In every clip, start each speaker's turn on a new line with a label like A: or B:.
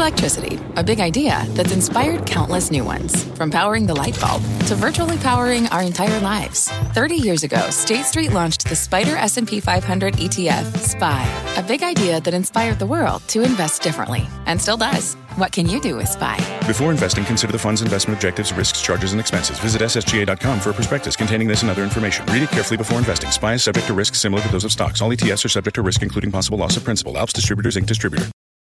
A: Electricity, a big idea that's inspired countless new ones. From powering the light bulb to virtually powering our entire lives. 30 years ago, State Street launched the SPDR S&P 500 ETF, SPY. A big idea that inspired the world to invest differently. And still does. What can you do with SPY?
B: Before investing, consider the fund's investment objectives, risks, charges, and expenses. Visit ssga.com for a prospectus containing this and other information. Read it carefully before investing. SPY is subject to risks similar to those of stocks. All ETFs are subject to risk, including possible loss of principal. Alps Distributors, Inc. Distributor.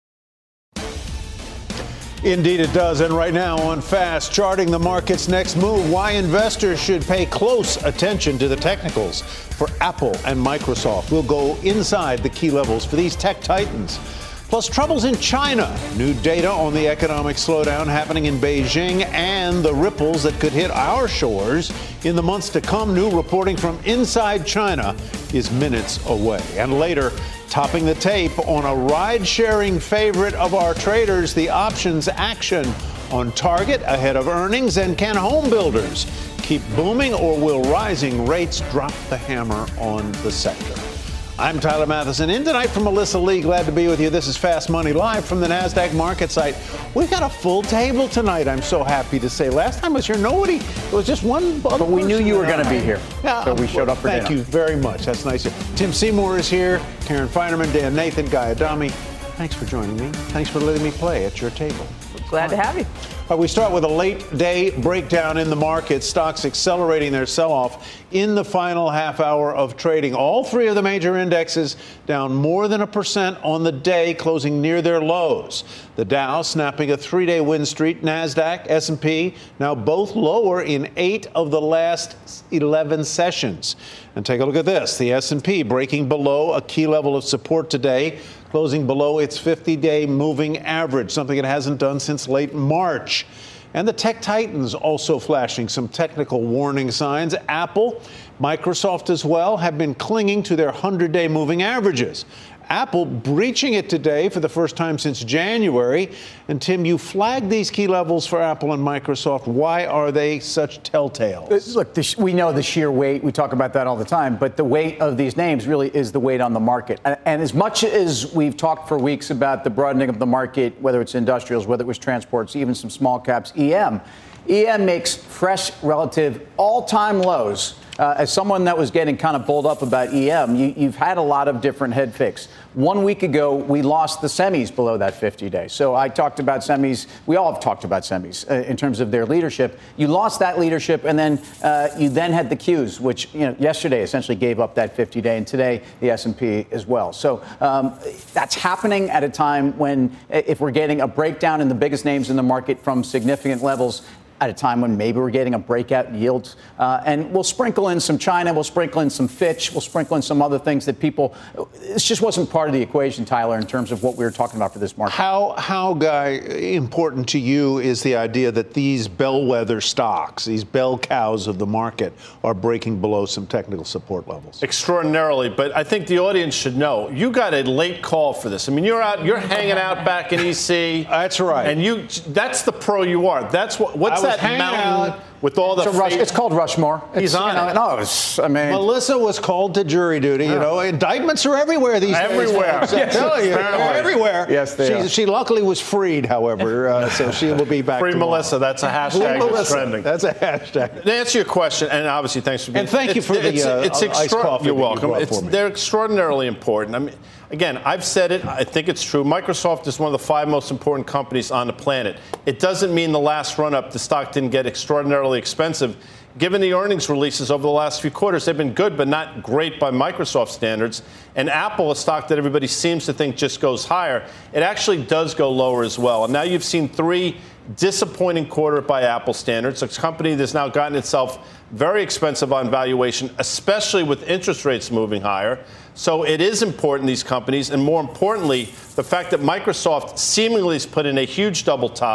C: Indeed it does. And right now on Fast, charting the market's next move, why investors should pay close attention to the technicals for Apple and Microsoft. We'll go inside the key levels for these tech titans. Plus, troubles in China, new data on the economic slowdown happening in Beijing and the ripples that could hit our shores in the months to come. New reporting from inside China is minutes away. And later, topping the tape on a ride-sharing favorite of our traders, the options action on Target ahead of earnings. And can home builders keep booming, or will rising rates drop the hammer on the sector? I'm Tyler Mathisen, in tonight from Melissa Lee. Glad to be with you. This is Fast Money live from the NASDAQ market site. We've got a full table tonight, I'm so happy to say. Last time I was here, nobody. It was just one other
D: But we knew you were going to be here.
C: Yeah,
D: so we showed up for dinner.
C: Thank you very much. That's nice. Tim Seymour is here. Karen Feinerman, Dan Nathan, Guy Adami. Thanks for joining me. Thanks for letting me play at your table.
E: Glad to have you.
C: We start with a late day breakdown in the market. Stocks accelerating their sell-off in the final half hour of trading. All three of the major indexes down more than 1% on the day, closing near their lows. The Dow snapping a 3-day win streak. NASDAQ, S&P now both lower in 8 of the last 11 sessions. And take a look at this. The S&P breaking below a key level of support today, closing below its 50-day moving average, something it hasn't done since late March. And the tech titans also flashing some technical warning signs. Apple, Microsoft as well have been clinging to their 100-day moving averages. Apple breaching it today for the first time since January. And Tim, you flagged these key levels for Apple and Microsoft. Why are they such telltales?
D: Look, we know the sheer weight. We talk about that all the time. But the weight of these names really is the weight on the market. And as much as we've talked for weeks about the broadening of the market, whether it's industrials, whether it was transports, even some small caps, EM makes fresh relative all-time lows. As someone that was getting kind of bowled up about EM, you've had a lot of different head fakes. 1 week ago, we lost the semis below that 50-day. So I talked about semis. We all have talked about semis in terms of their leadership. You lost that leadership, and then you then had the Qs, which yesterday essentially gave up that 50-day, and today the S&P as well. So that's happening at a time when, if we're getting a breakdown in the biggest names in the market from significant levels, at a time when maybe we're getting a breakout in yields. And we'll sprinkle in some China, we'll sprinkle in some Fitch, we'll sprinkle in some other things that this just wasn't part of the equation, Tyler, in terms of what we were talking about for this market.
C: How, Guy, important to you is the idea that these bellwether stocks, these bell cows of the market, are breaking below some technical support levels?
F: Extraordinarily, but I think the audience should know, you got a late call for this. I mean, you're hanging out back in EC.
C: That's right.
F: And that's the pro you are. That's what's that mountain with all the
D: it's called Rushmore.
F: He's on it.
C: Melissa was called to jury duty. Indictments are everywhere these days.
F: Everywhere.
C: I'm telling you, they're everywhere.
D: Yes, they are.
C: She luckily was freed, however, so she will be back.
F: Free
C: tomorrow.
F: Melissa. That's a hashtag that's trending.
C: That's a hashtag.
F: To answer your question, and obviously thanks for being.
C: And thank you for the iced coffee.
F: You're welcome.
C: You
F: they're extraordinarily important. I mean, again, I've said it. I think it's true. Microsoft is one of the 5 most important companies on the planet. It doesn't mean the last run-up, the stock didn't get extraordinarily expensive. Given the earnings releases over the last few quarters, they've been good, but not great by Microsoft standards. And Apple, a stock that everybody seems to think just goes higher, it actually does go lower as well. And now you've seen 3 disappointing quarter by Apple standards. It's a company that's now gotten itself very expensive on valuation, especially with interest rates moving higher. So it is important, these companies, and more importantly, the fact that Microsoft seemingly has put in a huge double top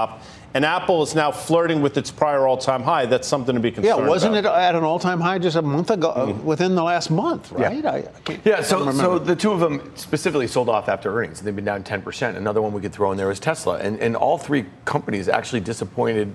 F: And Apple is now flirting with its prior all-time high. That's something to be concerned about.
C: Yeah, wasn't it at an all-time high just a month ago, within the last month, right?
E: So the two of them specifically sold off after earnings. They've been down 10%. Another one we could throw in there is Tesla. And all three companies actually disappointed,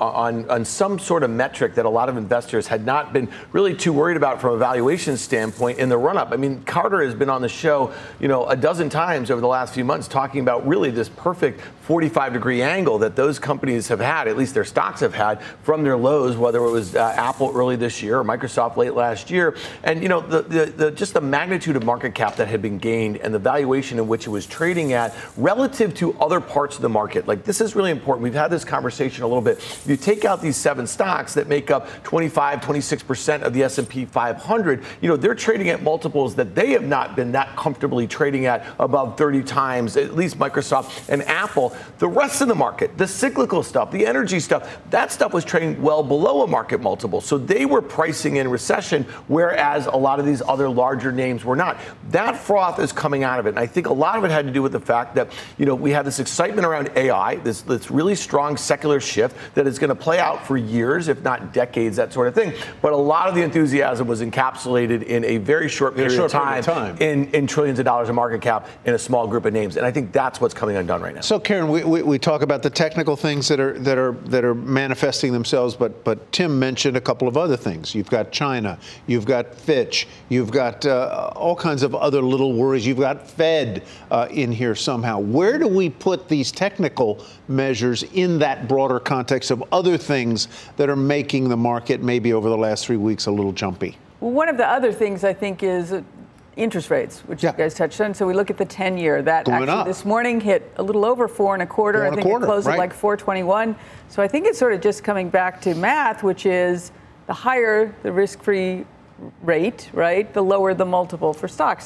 E: on some sort of metric that a lot of investors had not been really too worried about from a valuation standpoint in the run-up. I mean, Carter has been on the show, a dozen times over the last few months talking about really this perfect 45-degree angle that those companies have had, at least their stocks have had, from their lows, whether it was Apple early this year or Microsoft late last year. And, just the magnitude of market cap that had been gained and the valuation in which it was trading at relative to other parts of the market. Like, this is really important. We've had this conversation a little bit. If you take out these 7 stocks that make up 25, 26% of the S&P 500, they're trading at multiples that they have not been that comfortably trading at above 30 times, at least Microsoft and Apple. The rest of the market, the cyclical stuff, the energy stuff, that stuff was trading well below a market multiple. So they were pricing in recession, whereas a lot of these other larger names were not. That froth is coming out of it. And I think a lot of it had to do with the fact that, we have this excitement around AI, this really strong secular shift that is going to play out for years, if not decades, that sort of thing. But a lot of the enthusiasm was encapsulated in a very short period of time. In trillions of dollars of market cap in a small group of names. And I think that's what's coming undone right now.
C: So, Karen, we talk about the technical things that are manifesting themselves, but Tim mentioned a couple of other things. You've got China, you've got Fitch, you've got all kinds of other little worries. You've got Fed in here somehow. Where do we put these technical measures in that broader context of other things that are making the market maybe over the last 3 weeks a little jumpy?
G: Well, one of the other things I think is interest rates, which you guys touched on. So we look at the 10-year. That
C: going
G: actually
C: up
G: this morning hit a little over 4.25. I think it closed at like 4.21. So I think it's sort of just coming back to math, which is the higher the risk-free rate, right, the lower the multiple for stocks.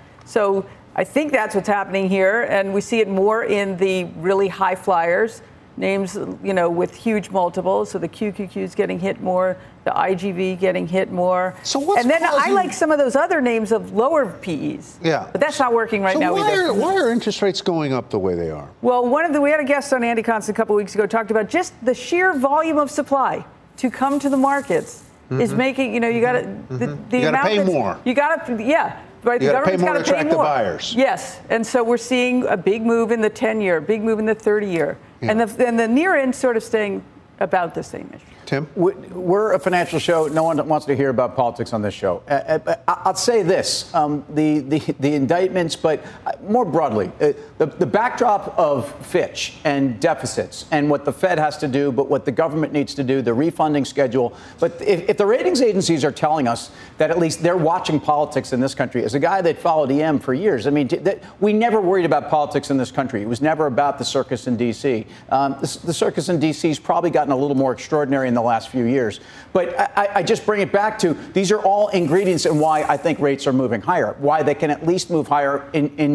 G: So I think that's what's happening here, and we see it more in the really high flyers, names, with huge multiples. So the QQQ is getting hit more, the IGV getting hit more.
C: So what's
G: and then
C: causing...
G: I like some of those other names of lower PEs.
C: Yeah.
G: But that's not working right now either.
C: Why are interest rates going up the way they are?
G: Well, we had a guest on Andy Constant a couple of weeks ago, talked about just the sheer volume of supply to come to the markets is making, you got to, the
C: you
G: amount
C: pay more.
G: You got to, yeah. Right,
C: you
G: the
C: got to pay
G: government's
C: more
G: got
C: to attract the buyers.
G: Yes, and so we're seeing a big move in the 10-year, big move in the 30-year, and the near end sort of staying about the same issue.
C: Tim?
D: We're a financial show. No one wants to hear about politics on this show. I'll say this, the indictments, but more broadly, the backdrop of Fitch and deficits and what the Fed has to do, but what the government needs to do, the refunding schedule. But if the ratings agencies are telling us that at least they're watching politics in this country, as a guy that followed EM for years, I mean, we never worried about politics in this country. It was never about the circus in D.C. The circus in D.C. has probably gotten a little more extraordinary in the last few years. But I just bring it back to these are all ingredients in why I think rates are moving higher, why they can at least move higher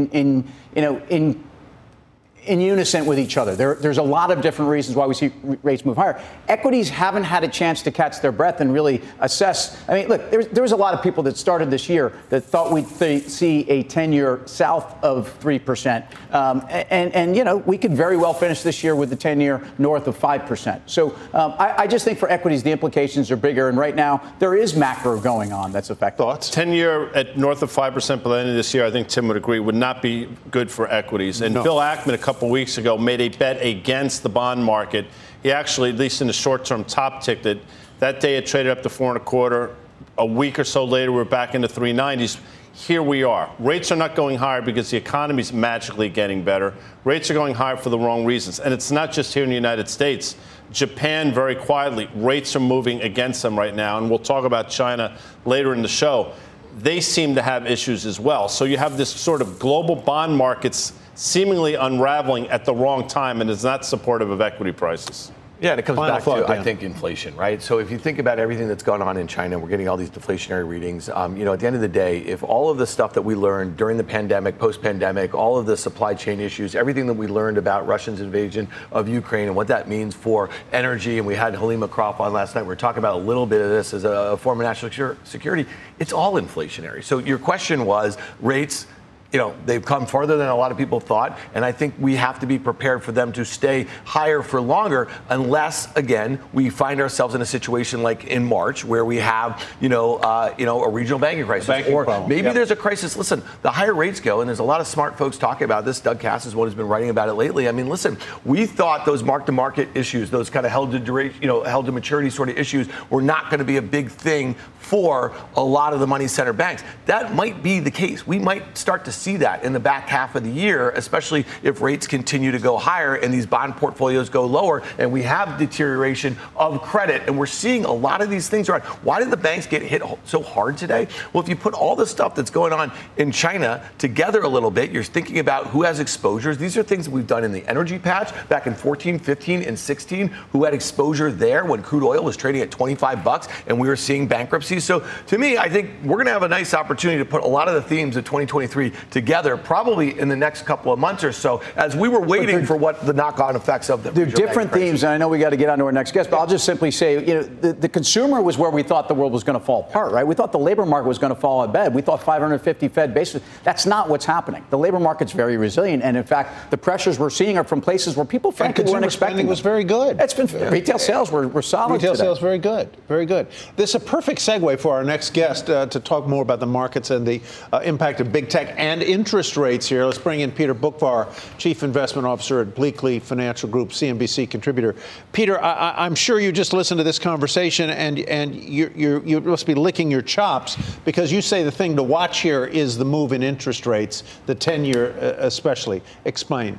D: in unison with each other. There's a lot of different reasons why we see rates move higher. Equities haven't had a chance to catch their breath and really assess. I mean, look, there was a lot of people that started this year that thought we'd see a 10-year south of 3%. And we could very well finish this year with the 10-year north of 5%. So I just think for equities, the implications are bigger. And right now, there is macro going on that's affecting.
F: Thoughts? 10-year at north of 5% by the end of this year, I think Tim would agree, would not be good for equities. And Bill Ackman, a couple weeks ago, made a bet against the bond market. He actually, at least in the short term, top ticked it. That day it traded up to 4.25. A week or so later, we're back into 390s. Here we are. Rates are not going higher because the economy is magically getting better. Rates are going higher for the wrong reasons. And it's not just here in the United States. Japan, very quietly, rates are moving against them right now. And we'll talk about China later in the show. They seem to have issues as well. So you have this sort of global bond markets seemingly unraveling at the wrong time, and is not supportive of equity prices.
E: Yeah, and it comes back to, I think, inflation, right? So if you think about everything that's gone on in China, we're getting all these deflationary readings. At the end of the day, if all of the stuff that we learned during the pandemic, post-pandemic, all of the supply chain issues, everything that we learned about Russia's invasion of Ukraine and what that means for energy, and we had Halima Croft on last night, we were talking about a little bit of this as a form of national security, it's all inflationary. So your question was rates they've come farther than a lot of people thought, and I think we have to be prepared for them to stay higher for longer, unless, again, we find ourselves in a situation like in March where we have, a regional banking crisis, maybe there's a crisis. Listen, the higher rates go, and there's a lot of smart folks talking about this. Doug Cass is one who's been writing about it lately. I mean, listen, we thought those mark-to-market issues, those kind of held to maturity sort of issues, were not going to be a big thing for a lot of the money center banks. That might be the case. We might start to see that in the back half of the year, especially if rates continue to go higher and these bond portfolios go lower and we have deterioration of credit. And we're seeing a lot of these things around. Why did the banks get hit so hard today? Well, if you put all the stuff that's going on in China together a little bit, you're thinking about who has exposures. These are things that we've done in the energy patch back in 14, 15, and 16, who had exposure there when crude oil was trading at $25 and we were seeing bankruptcies. So to me, I think we're going to have a nice opportunity to put a lot of the themes of 2023 together, probably in the next couple of months or so, as we were waiting for what the knock-on effects of the
D: There are different themes, and I know we got to get on to our next guest, but I'll just simply say, the consumer was where we thought the world was going to fall apart, right? We thought the labor market was going to fall out of bed. We thought 550 Fed basis. That's not what's happening. The labor market's very resilient, and in fact, the pressures we're seeing are from places where people frankly weren't expecting.
C: Spending was very good.
D: It's been retail sales were solid.
C: Retail
D: today.
C: sales very good, very good. This is a perfect segue for our next guest to talk more about the markets and the impact of big tech and interest rates here. Let's bring in Peter Boockvar, Chief Investment Officer at Bleakley Financial Group, CNBC contributor. Peter, I'm sure you just listened to this conversation and you must be licking your chops because you say the thing to watch here is the move in interest rates, the 10-year especially. Explain.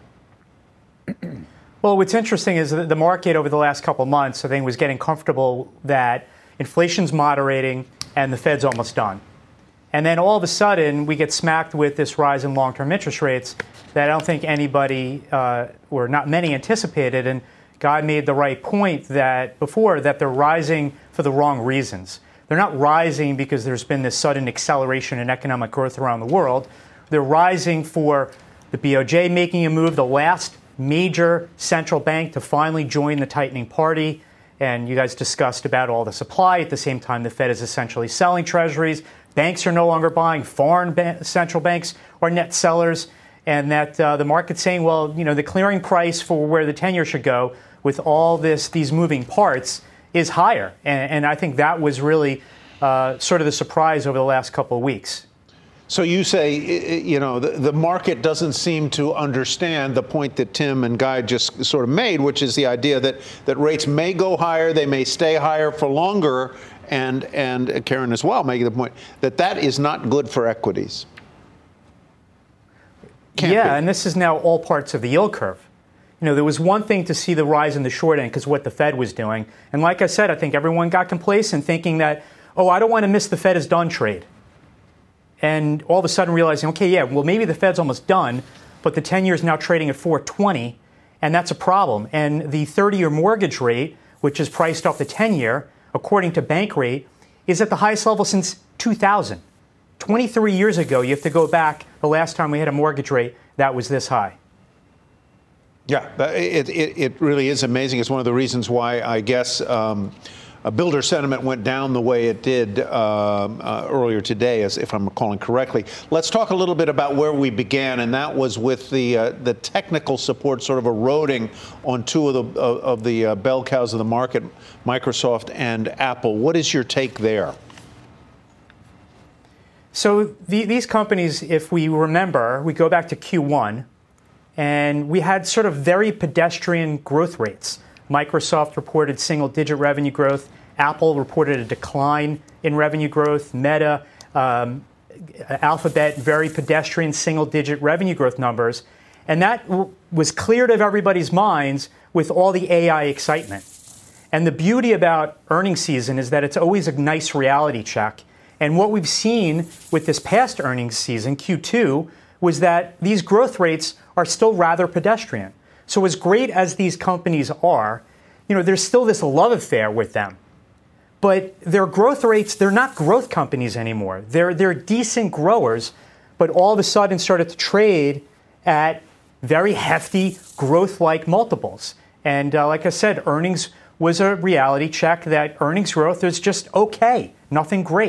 H: Well, what's interesting is that the market over the last couple of months, I think, was getting comfortable that inflation's moderating and the Fed's almost done. And then all of a sudden, we get smacked with this rise in long-term interest rates that I don't think anybody, or not many, anticipated. And Guy made the right point that they're rising for the wrong reasons. They're not rising because there's been this sudden acceleration in economic growth around the world. They're rising for the BOJ making a move, the last major central bank to finally join the tightening party. And you guys discussed about all the supply. At the same time, the Fed is essentially selling treasuries. Banks are no longer buying. Foreign central banks are net sellers. And that the market's saying, well, the clearing price for where the 10-year should go with all these moving parts is higher. And I think that was really sort of the surprise over the last couple of weeks.
C: So you say, the market doesn't seem to understand the point that Tim and Guy just sort of made, which is the idea that rates may go higher, they may stay higher for longer, and Karen as well making the point that is not good for equities.
H: And this is now all parts of the yield curve. There was one thing to see the rise in the short end because what the Fed was doing. And like I said, I think everyone got complacent thinking that, I don't want to miss the Fed is done trade. And all of a sudden realizing, maybe the Fed's almost done, but the 10-year is now trading at 4.20, and that's a problem. And the 30-year mortgage rate, which is priced off the 10-year, according to Bankrate, is at the highest level since 2000. 23 years ago, you have to go back the last time we had a mortgage rate that was this high.
C: Yeah, it really is amazing. It's one of the reasons why I guess builder sentiment went down the way it did earlier today, as if I'm recalling correctly. Let's talk a little bit about where we began, and that was with the technical support sort of eroding on two of the bell cows of the market, Microsoft and Apple. What is your take there?
H: So these companies, if we remember, we go back to Q1, and we had sort of very pedestrian growth rates. Microsoft reported single-digit revenue growth. Apple reported a decline in revenue growth. Meta, Alphabet, very pedestrian single-digit revenue growth numbers. And that was cleared of everybody's minds with all the AI excitement. And the beauty about earnings season is that it's always a nice reality check. And what we've seen with this past earnings season, Q2, was that these growth rates are still rather pedestrian. So as great as these companies are, there's still this love affair with them. But their growth rates, they're not growth companies anymore. They're decent growers, but all of a sudden started to trade at very hefty growth-like multiples. And like I said, earnings was a reality check that earnings growth is just okay, nothing great.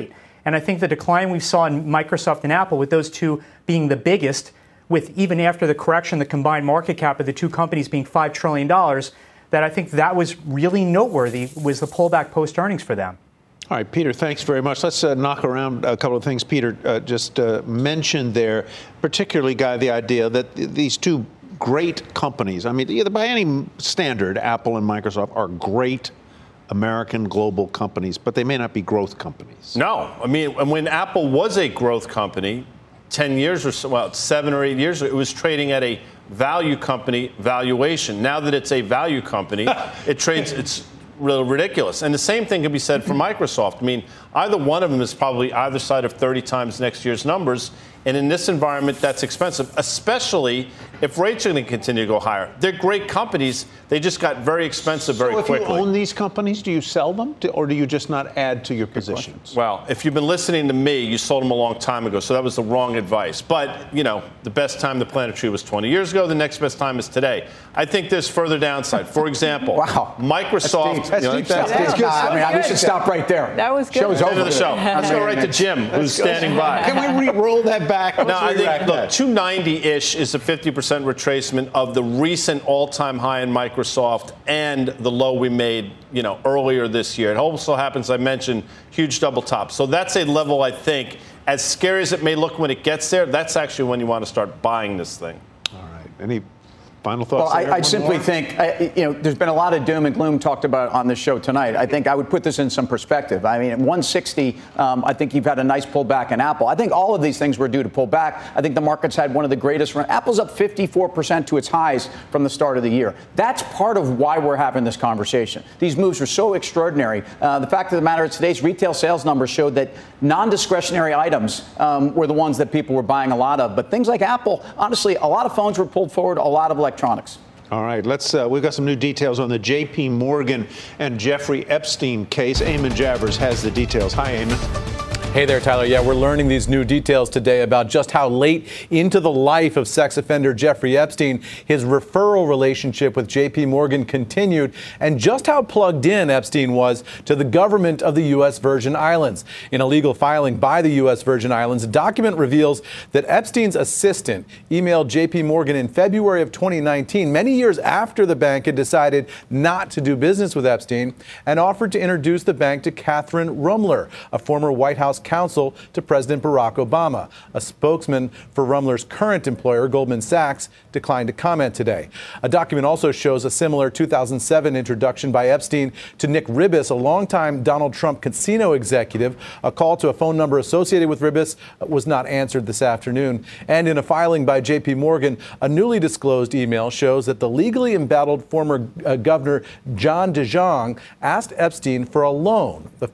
H: And I think the decline we saw in Microsoft and Apple, with those two being the biggest, with even after the correction, the combined market cap of the two companies being $5 trillion, that I think that was really noteworthy, was the pullback post-earnings for them.
C: All right, Peter, thanks very much. Let's knock around a couple of things Peter just mentioned there, particularly, Guy, the idea that these two great companies, I mean, by any standard, Apple and Microsoft are great American global companies, but they may not be growth companies.
F: No. I mean, when Apple was a growth company 10 years or so, well, 7 or 8 years ago, it was trading at a value company valuation. Now that it's a value company, it trades, it's really ridiculous. And the same thing can be said for Microsoft. I mean, either one of them is probably either side of 30 times next year's numbers. And in this environment, that's expensive, especially if rates are going to continue to go higher. They're great companies. They just got very expensive very quickly.
C: So if you own these companies, do you sell them or do you just not add to your positions?
F: Well, if you've been listening to me, you sold them a long time ago. So that was the wrong advice. But, you know, the best time to plant a tree was 20 years ago. The next best time is today. I think there's further downside. For example, Microsoft.
C: That's deep stuff. I mean, we should stop right there.
G: That was good.
F: Show's over. Let's go right to Jim, who's standing by.
C: Can we re-roll that back?
F: No, I think, look, 290-ish is a 50% retracement of the recent all-time high in Microsoft and the low we made, you know, earlier this year. It also happens, I mentioned, huge double top. So that's a level, I think, as scary as it may look when it gets there, that's actually when you want to start buying this thing.
C: All right. Any final thoughts?
D: Well, I simply think, there's been a lot of doom and gloom talked about on this show tonight. I think I would put this in some perspective. I mean, at 160, I think you've had a nice pullback in Apple. I think all of these things were due to pull back. I think the market's had one of the greatest runs. Apple's up 54% to its highs from the start of the year. That's part of why we're having this conversation. These moves are so extraordinary. The fact of the matter is today's retail sales numbers showed that non-discretionary items were the ones that people were buying a lot of. But things like Apple, honestly, a lot of phones were pulled forward, a lot of electronics.
C: All right, we've got some new details on the J.P. Morgan and Jeffrey Epstein case. Eamon Javers has the details. Hi, Eamon.
I: Hey there, Tyler. Yeah, we're learning these new details today about just how late into the life of sex offender Jeffrey Epstein his referral relationship with J.P. Morgan continued, and just how plugged in Epstein was to the government of the U.S. Virgin Islands. In a legal filing by the U.S. Virgin Islands, a document reveals that Epstein's assistant emailed J.P. Morgan in February of 2019, many years after the bank had decided not to do business with Epstein, and offered to introduce the bank to Catherine Rumler, a former White House counsel to President Barack Obama. A spokesman for Rumler's current employer, Goldman Sachs, declined to comment today. A document also shows a similar 2007 introduction by Epstein to Nick Ribis, a longtime Donald Trump casino executive. A call to a phone number associated with Ribis was not answered this afternoon. And in a filing by J.P. Morgan, a newly disclosed email shows that the legally embattled former governor John DeJong asked Epstein for a loan of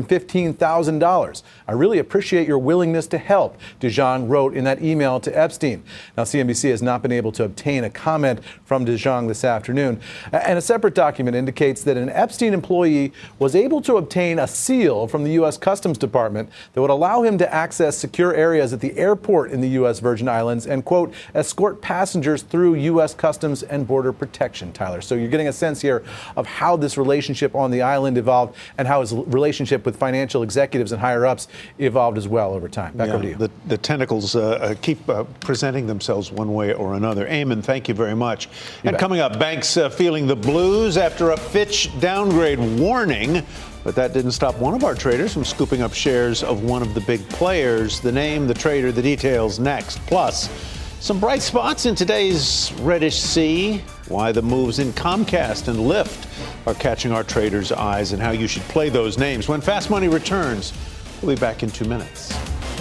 I: $215,000. I really appreciate your willingness to help, DeJong wrote in that email to Epstein. Now, CNBC has not been able to obtain a comment from DeJong this afternoon. And a separate document indicates that an Epstein employee was able to obtain a seal from the U.S. Customs Department that would allow him to access secure areas at the airport in the U.S. Virgin Islands and, quote, escort passengers through U.S. Customs and Border Protection, Tyler. So you're getting a sense here of how this relationship on the island evolved and how his relationship with financial executives and higher-ups evolved as well over time. Back over to you.
C: The tentacles keep presenting themselves one way or another. Eamon, thank you very much. And coming up, banks feeling the blues after a Fitch downgrade warning. But that didn't stop one of our traders from scooping up shares of one of the big players. The name, the trader, the details next. Plus, some bright spots in today's reddish sea. Why the moves in Comcast and Lyft are catching our traders' eyes and how you should play those names. When Fast Money returns, we'll be back in 2 minutes.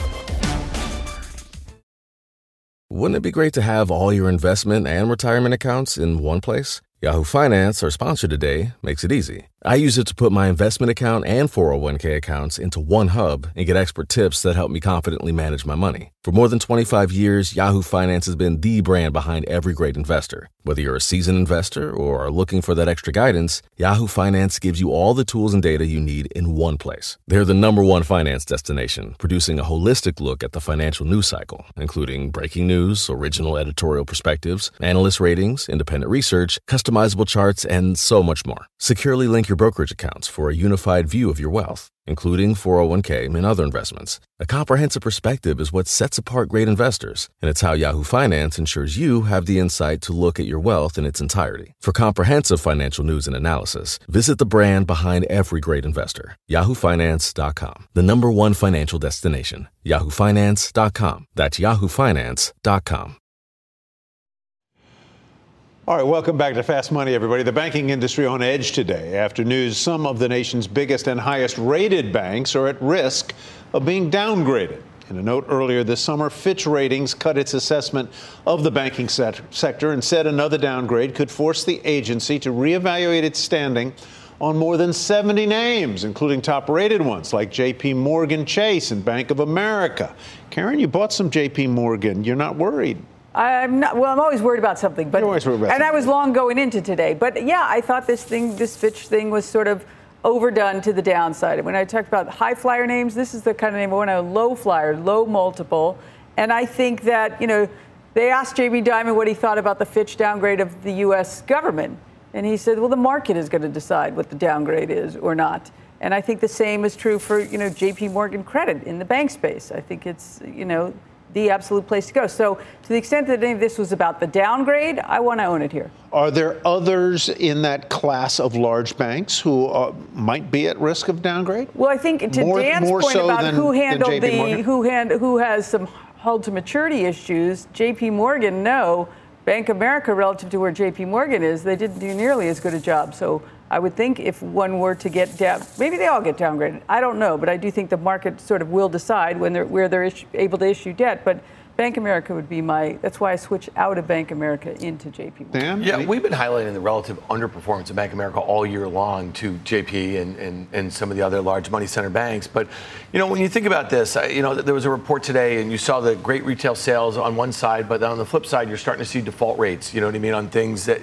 J: Wouldn't it be great to have all your investment and retirement accounts in one place? Yahoo Finance, our sponsor today, makes it easy. I use it to put my investment account and 401k accounts into one hub and get expert tips that help me confidently manage my money. For more than 25 years, Yahoo Finance has been the brand behind every great investor. Whether you're a seasoned investor or are looking for that extra guidance, Yahoo Finance gives you all the tools and data you need in one place. They're the #1 finance destination, producing a holistic look at the financial news cycle, including breaking news, original editorial perspectives, analyst ratings, independent research, customizable charts, and so much more. Securely link sync your brokerage accounts for a unified view of your wealth, including 401k and other investments. A comprehensive perspective is what sets apart great investors, and it's how Yahoo Finance ensures you have the insight to look at your wealth in its entirety. For comprehensive financial news and analysis, visit the brand behind every great investor, yahoofinance.com, the #1 financial destination, yahoofinance.com. That's yahoofinance.com.
C: All right, welcome back to Fast Money, everybody. The banking industry on edge today after news some of the nation's biggest and highest rated banks are at risk of being downgraded. In a note earlier this summer, Fitch Ratings cut its assessment of the banking sector and said another downgrade could force the agency to reevaluate its standing on more than 70 names, including top-rated ones like J.P. Morgan Chase and Bank of America. Karen, you bought some J.P. Morgan. You're not worried?
G: I'm not. Well, I'm always worried about something. But
C: You're always worried about something.
G: I was long going into today. But yeah, I thought this Fitch thing was sort of overdone to the downside. When I talked about high flyer names, this is the kind of name I want a low flyer, low multiple. And I think that, they asked Jamie Dimon what he thought about the Fitch downgrade of the U.S. government. And he said, well, the market is going to decide what the downgrade is or not. And I think the same is true for, J.P. Morgan Credit in the bank space. I think it's, the absolute place to go. So to the extent that any of this was about the downgrade, I want to own it here.
C: Are there others in that class of large banks who might be at risk of downgrade?
G: Well, I think to Dan's point
C: so
G: about who handled who has some hold to maturity issues, J.P. Morgan, no. Bank of America, relative to where J.P. Morgan is, they didn't do nearly as good a job. So I would think if one were to get down, maybe they all get downgraded. I don't know, but I do think the market sort of will decide where they're able to issue debt. But Bank of America would be that's why I switched out of Bank of America into JP Morgan.
C: Dan?
E: Yeah, we've been highlighting the relative underperformance of Bank of America all year long to JP and some of the other large money center banks. But, when you think about this, there was a report today and you saw the great retail sales on one side, but on the flip side, you're starting to see default rates, on things that,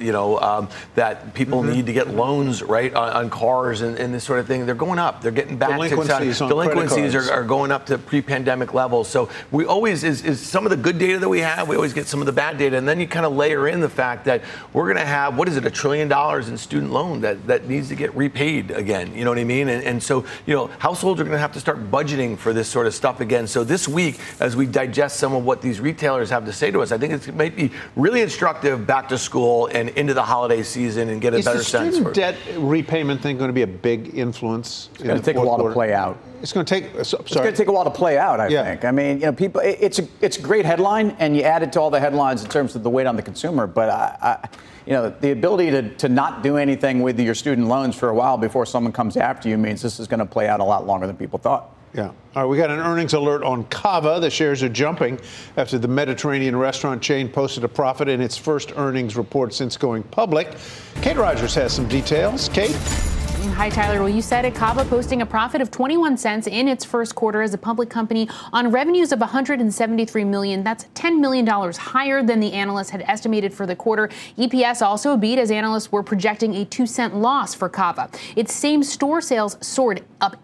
E: that people need to get loans, right, on cars and this sort of thing. They're going up. They're getting back to delinquencies are going up to pre-pandemic levels. So we always is some of the good data that we have, we always get some of the bad data, and then you kind of layer in the fact that we're going to have, $1 trillion in student loan that needs to get repaid again, you know what I mean? And so, households are going to have to start budgeting for this sort of stuff again. So this week, as we digest some of what these retailers have to say to us, I think it might be really instructive back to school and into the holiday season and get a better sense.
C: Is the student debt repayment thing going to be a big influence?
D: It's going to take a while to play out.
C: It's going to take.
D: It's going to take a while to play out, I think. I mean, people. It's a great headline, and you add it to all the headlines in terms of the weight on the consumer. But the ability to not do anything with your student loans for a while before someone comes after you means this is going to play out a lot longer than people thought.
C: Yeah. All right, we got an earnings alert on Cava. The shares are jumping after the Mediterranean restaurant chain posted a profit in its first earnings report since going public. Kate Rogers has some details. Kate?
K: Hi, Tyler. Well, you said it. Cava posting a profit of 21 cents in its first quarter as a public company on revenues of $173 million. That's $10 million higher than the analysts had estimated for the quarter. EPS also beat as analysts were projecting a 2-cent loss for Cava. Its same-store sales soared up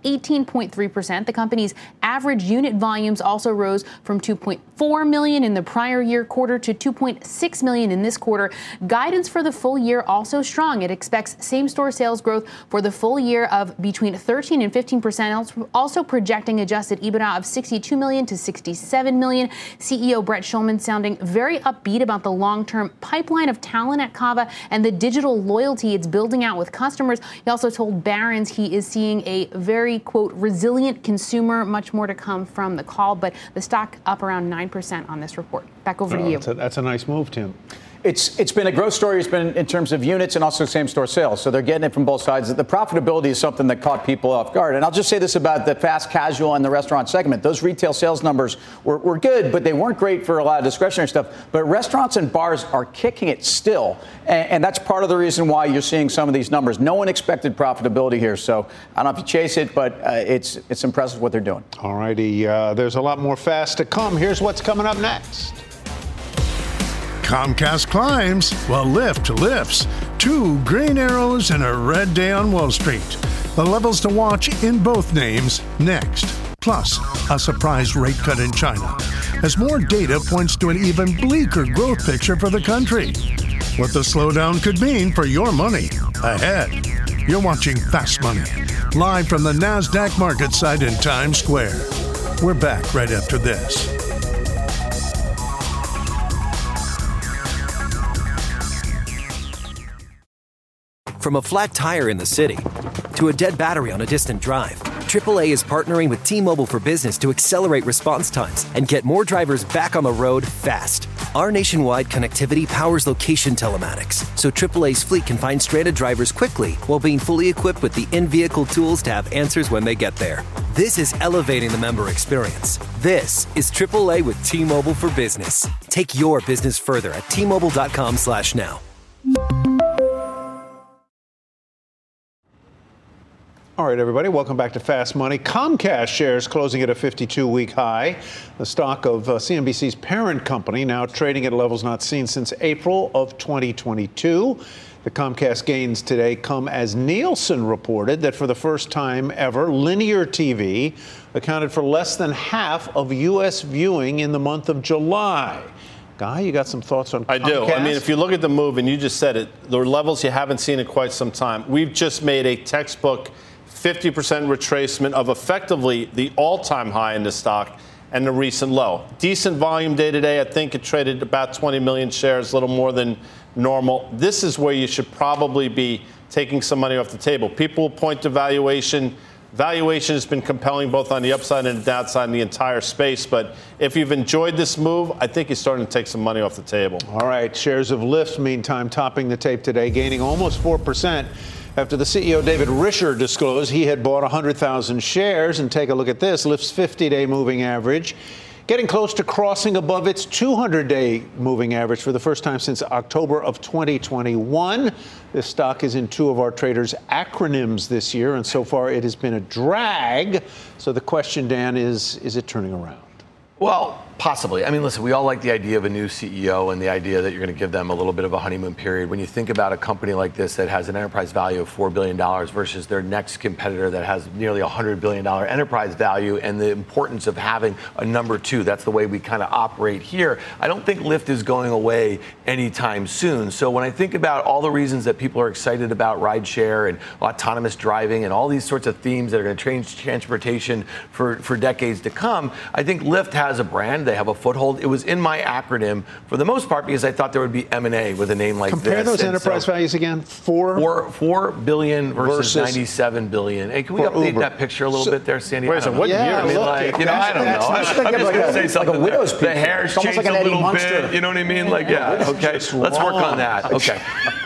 K: 18.3%. The company's average unit volumes also rose from 2.4 million in the prior year quarter to 2.6 million in this quarter. Guidance for the full year also strong. It expects same-store sales growth for the full year of between 13 and 15%, also projecting adjusted EBITDA of $62 million to $67 million. CEO Brett Schulman sounding very upbeat about the long-term pipeline of talent at Cava and the digital loyalty it's building out with customers. He also told Barron's he is seeing a very, quote, resilient consumer. Much more to come from the call, but the stock up around 9% on this report. Back over to you.
C: That's a nice move, Tim.
D: It's been a growth story. It's been in terms of units and also same-store sales. So they're getting it from both sides. The profitability is something that caught people off guard. And I'll just say this about the fast casual and the restaurant segment. Those retail sales numbers were good, but they weren't great for a lot of discretionary stuff. But restaurants and bars are kicking it still. And that's part of the reason why you're seeing some of these numbers. No one expected profitability here. So I don't know if you chase it, but it's impressive what they're doing.
C: All righty. There's a lot more fast to come. Here's what's coming up next.
L: Comcast climbs while Lyft lifts. 2 green arrows and a red day on Wall Street. The levels to watch in both names next. Plus, a surprise rate cut in China as more data points to an even bleaker growth picture for the country. What the slowdown could mean for your money ahead. You're watching Fast Money, live from the NASDAQ market site in Times Square. We're back right after this.
M: From a flat tire in the city to a dead battery on a distant drive, AAA is partnering with T-Mobile for Business to accelerate response times and get more drivers back on the road fast. Our nationwide connectivity powers location telematics, so AAA's fleet can find stranded drivers quickly while being fully equipped with the in-vehicle tools to have answers when they get there. This is elevating the member experience. This is AAA with T-Mobile for Business. Take your business further at T-Mobile.com/now.
C: All right, everybody, welcome back to Fast Money. Comcast shares closing at a 52-week high. The stock of CNBC's parent company now trading at levels not seen since April of 2022. The Comcast gains today come as Nielsen reported that for the first time ever, linear TV accounted for less than half of U.S. viewing in the month of July. Guy, you got some thoughts on Comcast?
F: I do. I mean, if you look at the move, and you just said it, there are levels you haven't seen in quite some time. We've just made a textbook 50% retracement of effectively the all-time high in the stock and the recent low. Decent volume day to day. I think it traded about 20 million shares, a little more than normal. This is where you should probably be taking some money off the table. People point to valuation. Valuation has been compelling both on the upside and the downside in the entire space. But if you've enjoyed this move, I think you're starting to take some money off the table.
C: All right. Shares of Lyft, meantime, topping the tape today, gaining almost 4%. After the CEO, David Risher, disclosed he had bought 100,000 shares. And take a look at this. Lyft's 50-day moving average getting close to crossing above its 200-day moving average for the first time since October of 2021. This stock is in two of our traders' acronyms this year, and so far it has been a drag. So the question, Dan, is it turning around?
E: Well, possibly. I mean, listen, we all like the idea of a new CEO and the idea that you're going to give them a little bit of a honeymoon period. When you think about a company like this that has an enterprise value of $4 billion versus their next competitor that has nearly $100 billion enterprise value and the importance of having a number two, that's the way we kind of operate here. I don't think Lyft is going away anytime soon. So when I think about all the reasons that people are excited about rideshare and autonomous driving and all these sorts of themes that are going to change transportation for decades to come, I think Lyft has a brand. They have a foothold. It was in my acronym for the most part because I thought there would be M&A with a name like this.
C: Compare those enterprise values again. $4
E: billion versus $97 billion. Hey, can we update that picture a little bit there, Sandy?
F: What year?
E: I mean, like, you know, I don't know. I'm just going to say something.
D: Like a widow's
E: the hair's changed like a little bit. You know what I mean? Like, yeah. Okay. Let's work on that. Okay.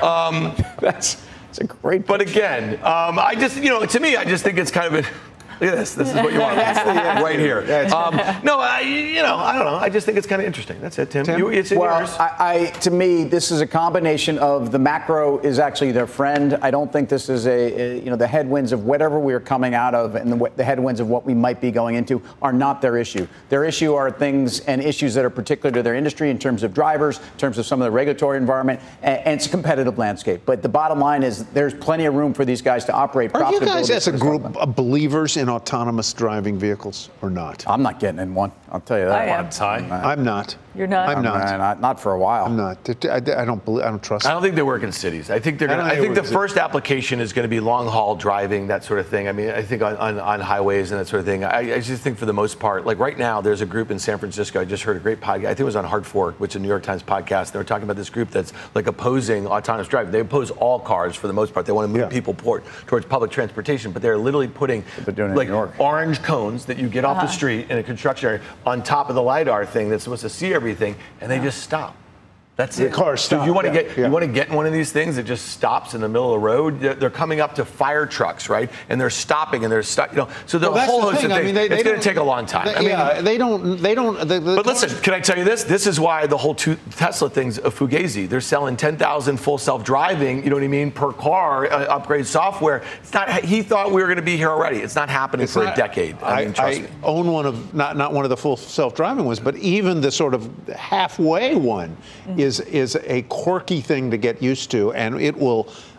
D: That's a great.
E: But again, I just, you know, to me, I just think it's kind of a. Look at this. This is what you want right here. No, I don't know. I just think it's kind of interesting. That's it, Tim. It's in yours.
D: To me, this is a combination of the macro is actually their friend. I don't think this is the headwinds of whatever we're coming out of and the headwinds of what we might be going into are not their issue. Their issue are things and issues that are particular to their industry in terms of drivers, in terms of some of the regulatory environment, and it's a competitive landscape. But the bottom line is there's plenty of room for these guys to operate profitably.
C: Are you guys as a group of believers in autonomous driving vehicles or not?
D: I'm not getting in one. I'll tell you that.
C: I'm not.
G: You're not.
C: I'm not.
D: Not for a while.
C: I'm not. I don't trust.
E: I don't think they work in cities. I think they're going. I think the first application is going to be long haul driving, that sort of thing. I mean, I think on highways and that sort of thing. I just think for the most part, like right now, there's a group in San Francisco. I just heard a great podcast. I think it was on Hard Fork, which is a New York Times podcast. They were talking about this group that's like opposing autonomous driving. They oppose all cars for the most part. They want to move people towards public transportation, but they're literally putting like orange cones that you get off the street in a construction area on top of the LiDAR thing that's supposed to see everything, and they just stop. That's it.
C: The cars stop.
E: So you want to get in one of these things that just stops in the middle of the road. They're coming up to fire trucks, right? And they're stopping and they're stuck. You know, so the whole host of things. I mean, it's going to take a long time.
C: They don't.
E: But listen, can I tell you this? This is why the whole Tesla thing's a fugazi. They're selling 10,000 full self-driving. You know what I mean? Per car, upgrade software. It's not. He thought we were going to be here already. It's not happening for a decade. I mean, trust me.
C: Own one of not one of the full self-driving ones, but even the sort of halfway one is a quirky thing to get used to, and it will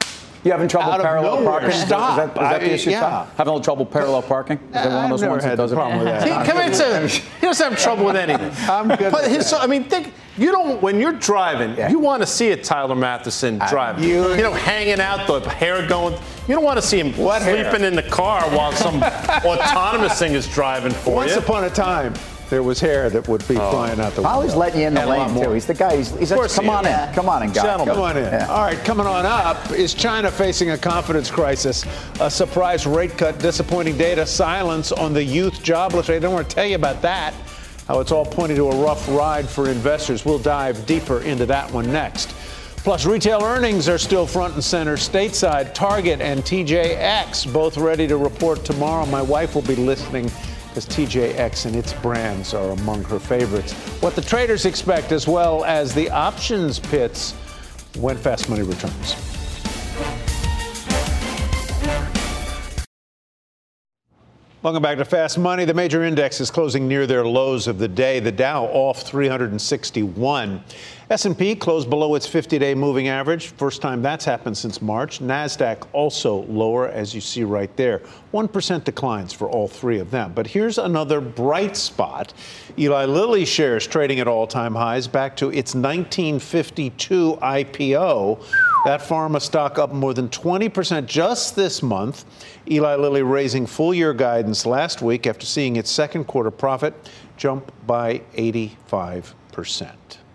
D: You having trouble parallel parking?
C: Stop.
D: Is that the issue?
C: Yeah.
D: Having a little trouble parallel parking? Is that one of those
C: I've
D: ones
C: never
D: that
C: had a problem with that.
F: He doesn't have trouble with anything.
C: I'm good.
F: But when you're driving, you want to see a Tyler Mathisen driving. Hanging out, the hair going. You don't want to see him sleeping in the car while some autonomous thing is driving for you.
C: Once upon a time, there was hair that would be flying out the window.
D: Polly's letting you in the lane, too. He's the guy. He's come on in. Come on in, guys.
C: Come on in.
D: Yeah.
C: All right, coming on up, is China facing a confidence crisis? A surprise rate cut, disappointing data, silence on the youth jobless rate. I don't want to tell you about that, how it's all pointing to a rough ride for investors. We'll dive deeper into that one next. Plus, retail earnings are still front and center stateside. Target and TJX both ready to report tomorrow. My wife will be listening because TJX and its brands are among her favorites. What the traders expect, as well as the options pits when Fast Money returns. Welcome back to Fast Money. The major index is closing near their lows of the day. The Dow off 361. S&P closed below its 50-day moving average. First time that's happened since March. NASDAQ also lower, as you see right there. 1% declines for all three of them. But here's another bright spot. Eli Lilly shares trading at all-time highs back to its 1952 IPO. That pharma stock up more than 20% just this month. Eli Lilly raising full-year guidance last week after seeing its second quarter profit jump by 85%.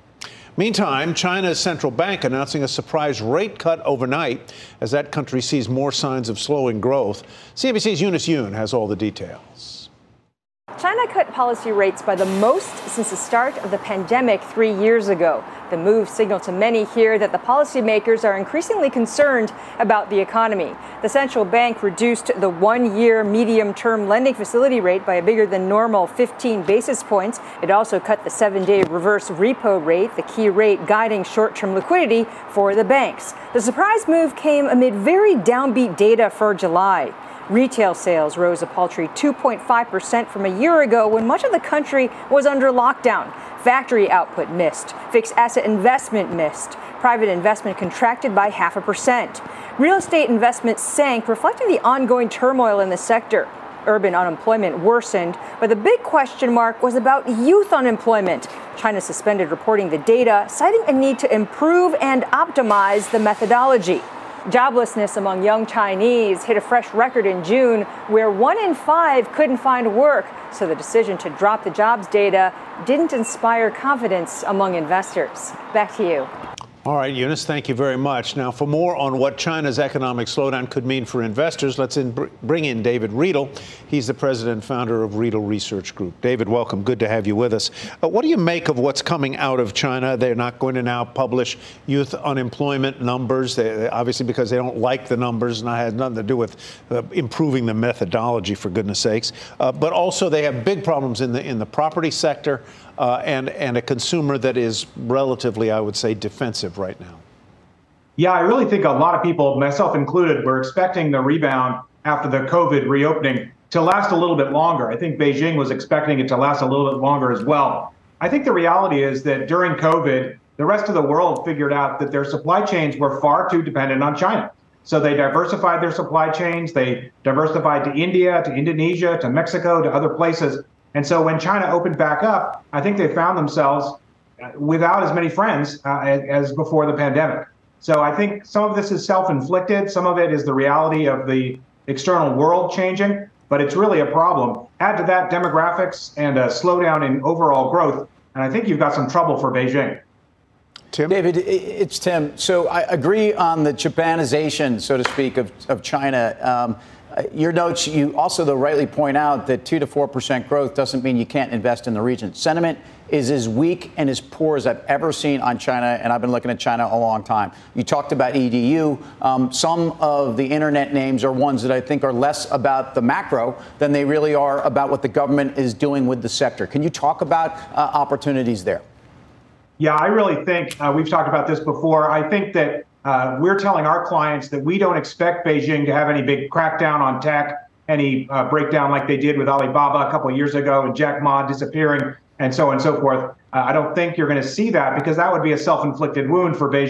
C: Meantime, China's central bank announcing a surprise rate cut overnight as that country sees more signs of slowing growth. CNBC's Eunice Yoon has all the details.
N: China cut policy rates by the most since the start of the pandemic 3 years ago. The move signaled to many here that the policymakers are increasingly concerned about the economy. The central bank reduced the one-year medium-term lending facility rate by a bigger than normal 15 basis points. It also cut the 7-day reverse repo rate, the key rate guiding short-term liquidity for the banks. The surprise move came amid very downbeat data for July. Retail sales rose a paltry 2.5% from a year ago when much of the country was under lockdown. Factory output missed. Fixed asset investment missed. Private investment contracted by 0.5%. Real estate investment sank, reflecting the ongoing turmoil in the sector. Urban unemployment worsened, but the big question mark was about youth unemployment. China suspended reporting the data, citing a need to improve and optimize the methodology. Joblessness among young Chinese hit a fresh record in June, where 1 in 5 couldn't find work. So the decision to drop the jobs data didn't inspire confidence among investors. Back to you.
C: All right, Eunice, thank you very much. Now, for more on what China's economic slowdown could mean for investors, let's bring in David Riedel. He's the president and founder of Riedel Research Group. David, welcome. Good to have you with us. What do you make of what's coming out of China? They're not going to now publish youth unemployment numbers, obviously because they don't like the numbers, and that has nothing to do with improving the methodology, for goodness sakes. But also they have big problems in the property sector. And a consumer that is relatively, I would say, defensive right now.
O: Yeah, I really think a lot of people, myself included, were expecting the rebound after the COVID reopening to last a little bit longer. I think Beijing was expecting it to last a little bit longer as well. I think the reality is that during COVID, the rest of the world figured out that their supply chains were far too dependent on China. So they diversified their supply chains. They diversified to India, to Indonesia, to Mexico, to other places. And so when China opened back up, I think they found themselves without as many friends as before the pandemic. So I think some of this is self-inflicted. Some of it is the reality of the external world changing, but it's really a problem. Add to that demographics and a slowdown in overall growth, and I think you've got some trouble for Beijing.
D: Tim? David, it's Tim. So I agree on the Japanization, so to speak, of China. Your notes, you also, though, rightly point out that 2 to 4% growth doesn't mean you can't invest in the region. Sentiment is as weak and as poor as I've ever seen on China, and I've been looking at China a long time. You talked about EDU. Some of the internet names are ones that I think are less about the macro than they really are about what the government is doing with the sector. Can you talk about opportunities there?
O: Yeah, I really think we've talked about this before. I think that we're telling our clients that we don't expect Beijing to have any big crackdown on tech, any breakdown like they did with Alibaba a couple of years ago and Jack Ma disappearing and so on and so forth. I don't think you're going to see that because that would be a self-inflicted wound for Beijing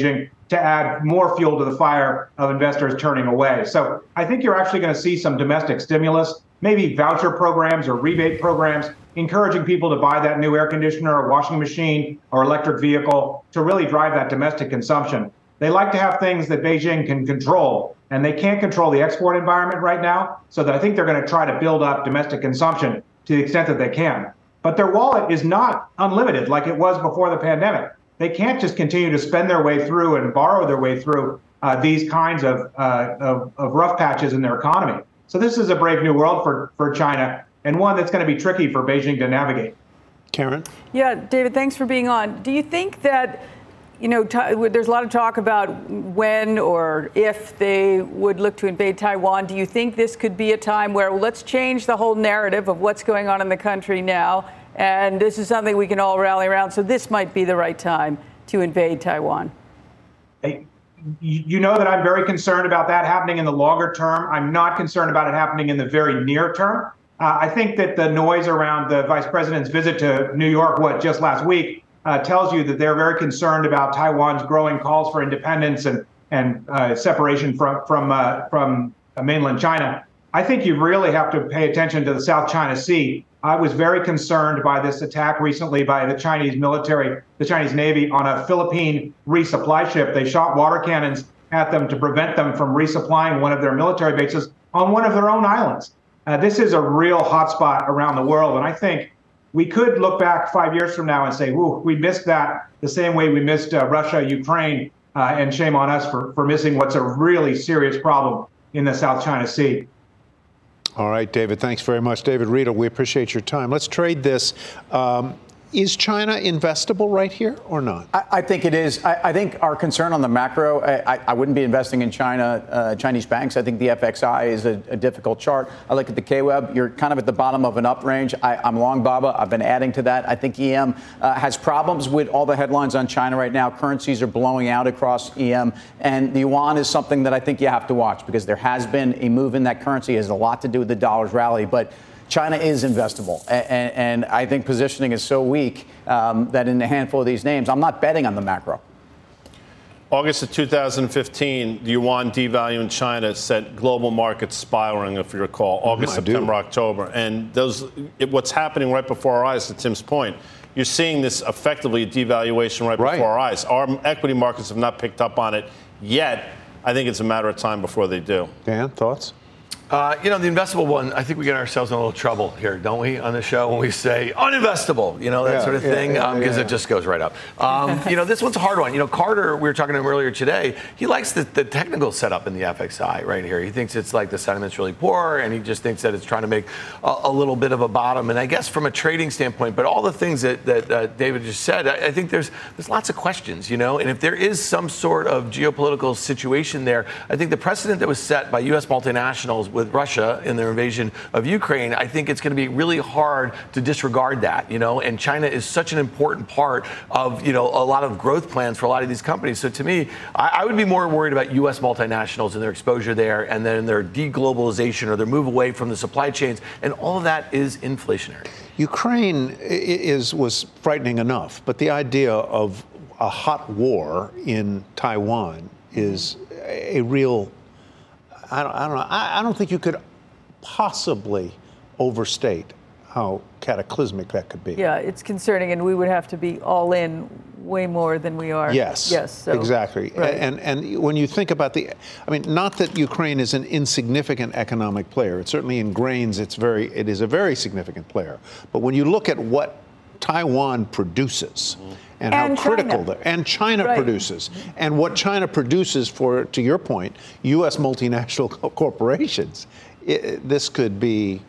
O: to add more fuel to the fire of investors turning away. So I think you're actually going to see some domestic stimulus, maybe voucher programs or rebate programs, encouraging people to buy that new air conditioner or washing machine or electric vehicle to really drive that domestic consumption. They like to have things that Beijing can control, and they can't control the export environment right now. So that I think they're going to try to build up domestic consumption to the extent that they can. But their wallet is not unlimited like it was before the pandemic. They can't just continue to spend their way through and borrow their way through these kinds of rough patches in their economy. So this is a brave new world for China, and one that's going to be tricky for Beijing to navigate.
C: Karen?
G: Yeah, David, thanks for being on. Do you think that, there's a lot of talk about when or if they would look to invade Taiwan. Do you think this could be a time where let's change the whole narrative of what's going on in the country now, and this is something we can all rally around, so this might be the right time to invade Taiwan?
O: You know that I'm very concerned about that happening in the longer term. I'm not concerned about it happening in the very near term. I think that the noise around the vice president's visit to New York, just last week, tells you that they're very concerned about Taiwan's growing calls for independence and separation from mainland China. I think you really have to pay attention to the South China Sea. I was very concerned by this attack recently by the Chinese military, the Chinese Navy, on a Philippine resupply ship. They shot water cannons at them to prevent them from resupplying one of their military bases on one of their own islands. This is a real hotspot around the world, and I think we could look back 5 years from now and say, "Whoa, we missed that the same way we missed Russia, Ukraine, and shame on us for missing what's a really serious problem in the South China Sea."
C: All right, David, thanks very much. David Riedel, we appreciate your time. Let's trade this. Is China investable right here or not?
D: I think it is. I think our concern on the macro, I wouldn't be investing in Chinese banks. I think the FXI is a difficult chart. I look at the KWEB. You're kind of at the bottom of an up range. I'm long BABA. I've been adding to that. I think EM has problems with all the headlines on China right now. Currencies are blowing out across EM. And the yuan is something that I think you have to watch because there has been a move in that currency. It has a lot to do with the dollar's rally. But China is investable, and I think positioning is so weak that in a handful of these names, I'm not betting on the macro.
F: August of 2015, the yuan devalue in China sent global markets spiraling, if you recall. August, September, October. And what's happening right before our eyes, to Tim's point, you're seeing this effectively a devaluation right before our eyes. Our equity markets have not picked up on it yet. I think it's a matter of time before they do.
C: Dan, thoughts?
E: The investable one, I think we get ourselves in a little trouble here, don't we, on the show when we say uninvestable, that sort of thing, because it just goes right up. This one's a hard one. Carter, we were talking to him earlier today, he likes the technical setup in the FXI right here. He thinks it's like the sentiment's really poor, and he just thinks that it's trying to make a little bit of a bottom. And I guess from a trading standpoint, but all the things that David just said, I think there's lots of questions, and if there is some sort of geopolitical situation there, I think the precedent that was set by U.S. multinationals with Russia in their invasion of Ukraine, I think it's going to be really hard to disregard that, and China is such an important part of, a lot of growth plans for a lot of these companies. So to me, I would be more worried about U.S. multinationals and their exposure there and then their deglobalization or their move away from the supply chains. And all of that is inflationary.
C: Ukraine was frightening enough, but the idea of a hot war in Taiwan is a real, I don't think you could possibly overstate how cataclysmic that could be.
G: Yeah, it's concerning, and we would have to be all in way more than we are.
C: Yes, so, exactly. Right. And when you think about not that Ukraine is an insignificant economic player. It's certainly in grains, it is a very significant player. But when you look at what Taiwan produces, and how critical China produces, and what China produces for, to your point, U.S. multinational corporations, this could be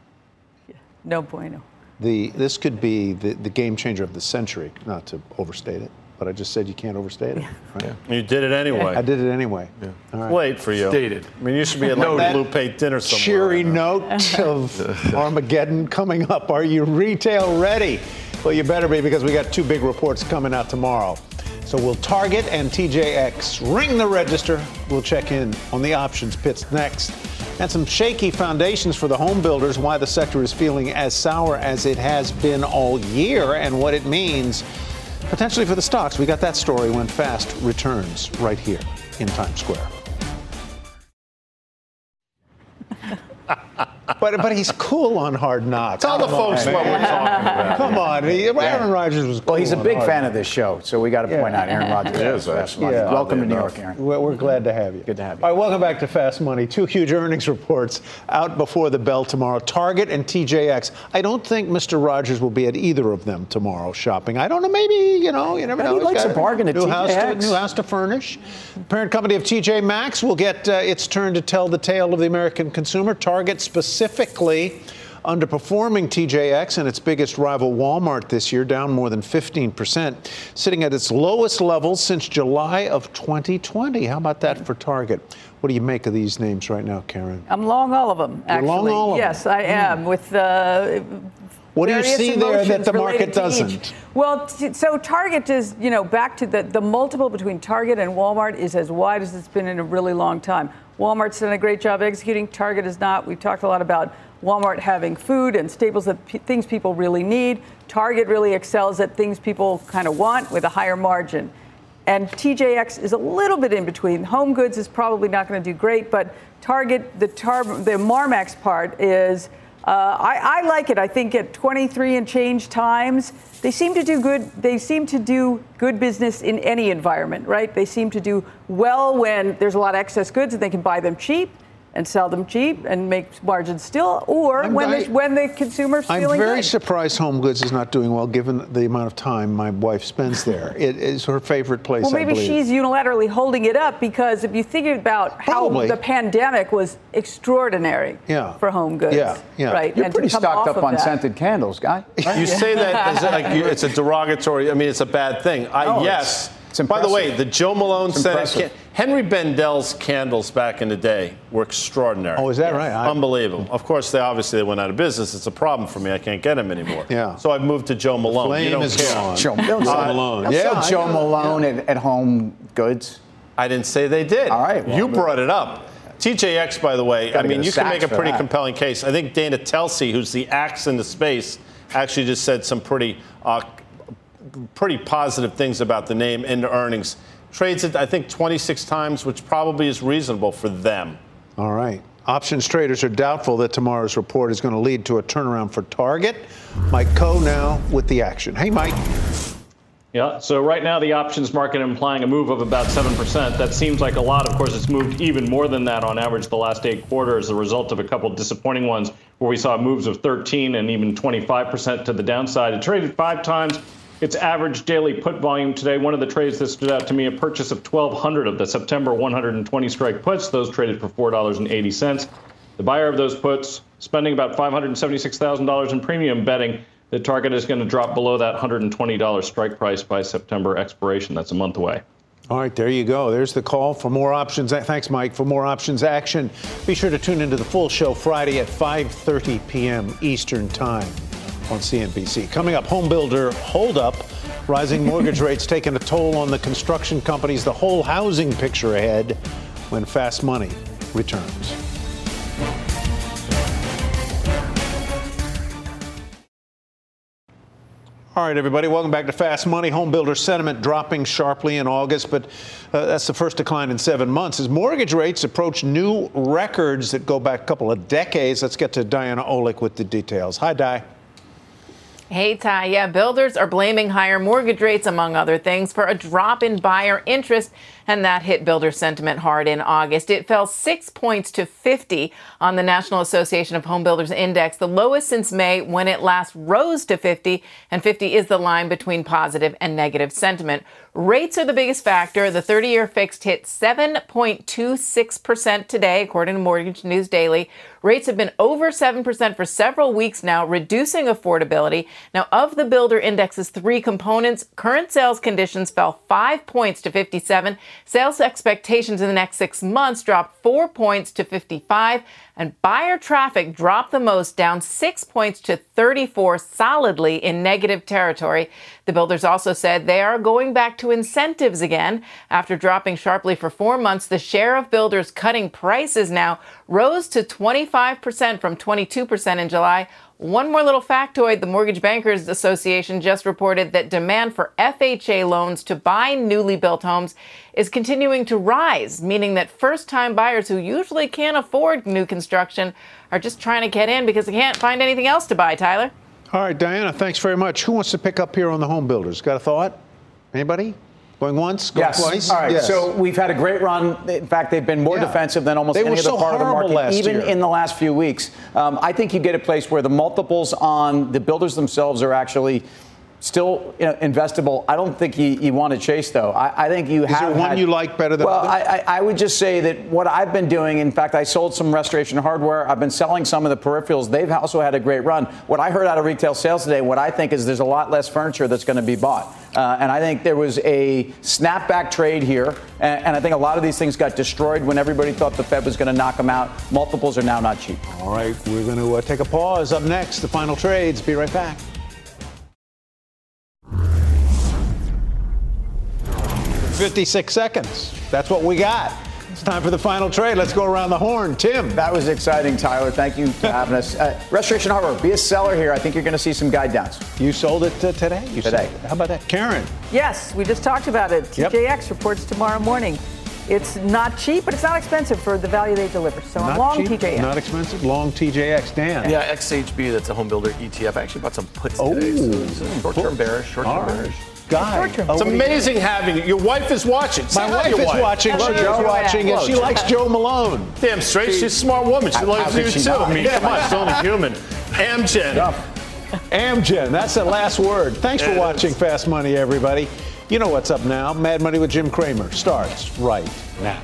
G: no bueno.
C: This could be the game changer of the century. Not to overstate it, but I just said you can't overstate it. Right?
F: Yeah. You did it anyway.
C: I did it anyway. Yeah.
F: All right. Late for you.
E: Stated.
F: You should be at like Blue Plate dinner somewhere.
C: Cheery note of Armageddon coming up. Are you retail ready? Well, you better be, because we got two big reports coming out tomorrow. So will Target and TJX ring the register? We'll check in on the options pits next. And some shaky foundations for the home builders, why the sector is feeling as sour as it has been all year, and what it means potentially for the stocks. We got that story when Fast returns right here in Times Square. But he's cool on Hard Knocks.
F: Tell the folks what we're talking about.
C: Come on. Aaron Rodgers was cool.
D: Well, he's a big fan of
C: this
D: show, so we got to point out Aaron Rodgers. Welcome to New York, Aaron.
C: We're glad to have you.
D: Good to have you.
C: All right, welcome back to Fast Money. Two huge earnings reports out before the bell tomorrow. Target and TJX. I don't think Mr. Rodgers will be at either of them tomorrow shopping. I don't know. Maybe, you never know.
D: He likes a bargain at TJX.
C: New house to furnish. Parent company of TJ Maxx will get its turn to tell the tale of the American consumer. Target specifically underperforming TJX and its biggest rival Walmart this year, down more than 15%, sitting at its lowest levels since July of 2020. How about that for Target? What do you make of these names right now, Karen?
G: I'm long all of them, actually.
C: You're long all of them?
G: Yes, I am. With
C: what do you see there that the market doesn't?
G: Well, so Target is, back to the multiple between Target and Walmart is as wide as it's been in a really long time. Walmart's done a great job executing. Target is not. We've talked a lot about Walmart having food and staples, things people really need. Target really excels at things people kind of want with a higher margin. And TJX is a little bit in between. Home goods is probably not going to do great, but Target, the Marmax part is, I like it. I think at 23 and change times, they seem to do good. They seem to do good business in any environment, right? They seem to do well when there's a lot of excess goods and they can buy them cheap and sell them cheap and make margins still, or when the consumer's feeling good.
C: I'm very surprised Home Goods is not doing well, given the amount of time my wife spends there. It is her favorite place,
G: well, maybe
C: I believe.
G: She's unilaterally holding it up, because if you think about how the pandemic was extraordinary for Home Goods.
C: Yeah.
G: Right?
D: You're pretty stocked up on scented candles, Guy.
F: Right? You say that as it's a derogatory, it's a bad thing. Yes. By the way, the Joe Malone scented Henry Bendel's candles back in the day were extraordinary.
C: Oh, is that right?
F: Unbelievable. Of course, they went out of business. It's a problem for me. I can't get them anymore.
C: Yeah.
F: So I've moved to Joe Malone.
C: The flame is gone.
D: Joe Malone. Joe Malone at Home Goods.
F: I didn't say they did.
D: All right. Well,
F: you brought it up. TJX, by the way, you can make a pretty compelling case. I think Dana Telsey, who's the axe in the space, actually just said some pretty positive things about the name in the earnings. Trades it, I think, 26 times, which probably is reasonable for them.
C: All right. Options traders are doubtful that tomorrow's report is going to lead to a turnaround for Target. Mike Coe now with the action. Hey, Mike.
P: Yeah, so right now the options market implying a move of about 7%. That seems like a lot. Of course, it's moved even more than that on average the last 8 quarters, as a result of a couple of disappointing ones where we saw moves of 13 and even 25% to the downside. It traded 5 times its average daily put volume today. One of the trades that stood out to me, a purchase of 1,200 of the September 120 strike puts. Those traded for $4.80. The buyer of those puts spending about $576,000 in premium, betting that Target is going to drop below that $120 strike price by September expiration. That's a month away.
C: All right, there you go. There's the call for more options. Thanks, Mike. For more options action, be sure to tune into the full show Friday at 5:30 p.m. Eastern Time on CNBC. Coming up, home builder holdup. Rising mortgage rates taking a toll on the construction companies. The whole housing picture ahead when Fast Money returns. All right, everybody, welcome back to Fast Money. Home builder sentiment dropping sharply in August, but that's the first decline in 7 months. As mortgage rates approach new records that go back a couple of decades, let's get to Diana Olick with the details. Hi, Di.
Q: Hey, Ty. Yeah, builders are blaming higher mortgage rates, among other things, for a drop in buyer interest, and that hit builder sentiment hard in August. It fell 6 points to 50 on the National Association of Home Builders Index, the lowest since May when it last rose to 50, and 50 is the line between positive and negative sentiment. Rates are the biggest factor. The 30-year fixed hit 7.26% today, according to Mortgage News Daily. Rates have been over 7% for several weeks now, reducing affordability. Now, of the builder index's 3 components, current sales conditions fell 5 points to 57. Sales expectations in the next 6 months dropped 4 points to 55. And buyer traffic dropped the most, down 6 points to 34, solidly in negative territory. The builders also said they are going back to incentives again. After dropping sharply for 4 months, the share of builders cutting prices now rose to 25% from 22% in July, One more little factoid. The Mortgage Bankers Association just reported that demand for FHA loans to buy newly built homes is continuing to rise, meaning that first-time buyers who usually can't afford new construction are just trying to get in because they can't find anything else to buy, Tyler.
C: All right, Diana, thanks very much. Who wants to pick up here on the home builders? Got a thought? Anybody? Going once? Going twice?
D: All right.
C: Yes.
D: So we've had a great run. In fact, they've been more defensive than almost any other part of the market, even in the last few weeks. I think you get a place where the multiples on the builders themselves are actually still investable. I don't think you want to chase, though. I think you have.
C: Is there one you like better than
D: others? Well, I would just say that what I've been doing, in fact, I sold some Restoration Hardware. I've been selling some of the peripherals. They've also had a great run. What I heard out of retail sales today, what I think is there's a lot less furniture that's going to be bought. And I think there was a snapback trade here. And I think a lot of these things got destroyed when everybody thought the Fed was going to knock them out. Multiples are now not cheap.
C: All right. We're going to take a pause. Up next, the final trades. Be right back. 56 seconds. That's what we got. It's time for the final trade. Let's go around the horn. Tim.
D: That was exciting, Tyler. Thank you for having us. Restoration Hardware, be a seller here. I think you're going to see some guide downs.
C: You sold it today?
D: Today.
C: How about that? Karen.
G: Yes, we just talked about it. TJX reports tomorrow morning. It's not cheap, but it's not expensive for the value they deliver. So I'm long cheap, TJX.
C: Not expensive, long TJX. Dan.
E: Yeah, XHB, that's a home builder ETF. I actually bought some puts today. So short-term bearish, short-term bearish.
F: It's amazing having you. Your wife is watching.
C: My wife is watching. She's watching, and she likes Joe Malone.
F: Damn straight. She's a smart woman. She loves you too. I mean, come on, she's only human. Amgen.
C: Amgen. That's the last word. Thanks for watching Fast Money, everybody. You know what's up now. Mad Money with Jim Cramer starts right now.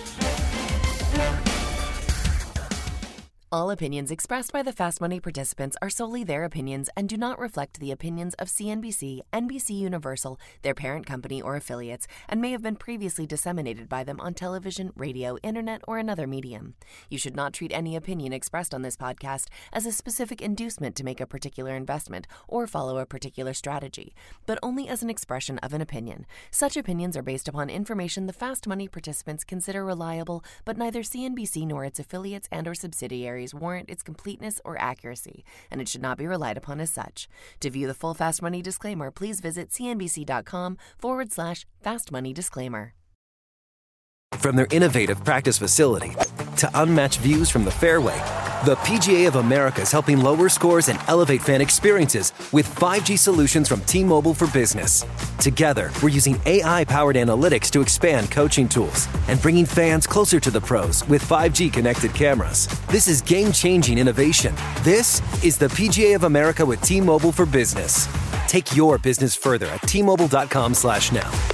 R: All opinions expressed by the Fast Money participants are solely their opinions and do not reflect the opinions of CNBC, NBC Universal, their parent company, or affiliates, and may have been previously disseminated by them on television, radio, internet, or another medium. You should not treat any opinion expressed on this podcast as a specific inducement to make a particular investment or follow a particular strategy, but only as an expression of an opinion. Such opinions are based upon information the Fast Money participants consider reliable, but neither CNBC nor its affiliates and or subsidiaries warrant its completeness or accuracy, and it should not be relied upon as such. To view the full Fast Money disclaimer, please visit cnbc.com/Fast Money Disclaimer.
M: From their innovative practice facility to unmatched views from the fairway, the PGA of America is helping lower scores and elevate fan experiences with 5G solutions from T-Mobile for Business. Together, we're using AI-powered analytics to expand coaching tools and bringing fans closer to the pros with 5G connected cameras. This is game-changing innovation. This is the PGA of America with T-Mobile for Business. Take your business further at T-Mobile.com/now.